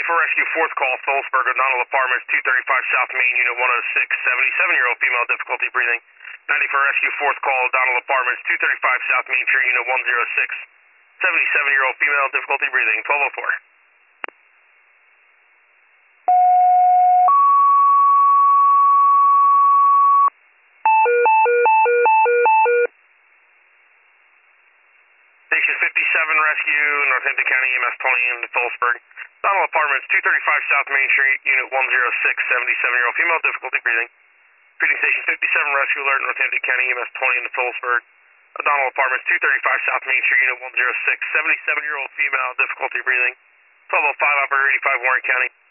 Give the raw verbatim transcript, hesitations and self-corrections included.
ninety-four Rescue, fourth call, Phillipsburg, O'Donnell Apartments, two thirty-five South Main, Unit one oh six, seventy-seven-year-old female, difficulty breathing. ninety-four Rescue, fourth call, O'Donnell Apartments, two thirty-five South Main Street, Unit one oh six, seventy-seven-year-old female, difficulty breathing, twelve oh four. Station fifty-seven Rescue, Northampton County E M S twenty in Phillipsburg. Donald Apartments, two thirty-five South Main Street, Unit one oh six, seventy-seven-year-old female, difficulty breathing. Treating Station fifty-seven Rescue Alert, Northampton County E M S twenty in Phillipsburg. Donald Apartments, two thirty-five South Main Street, Unit one oh six, seventy-seven-year-old female, difficulty breathing. twelve oh five, Operator eighty-five, Warren County.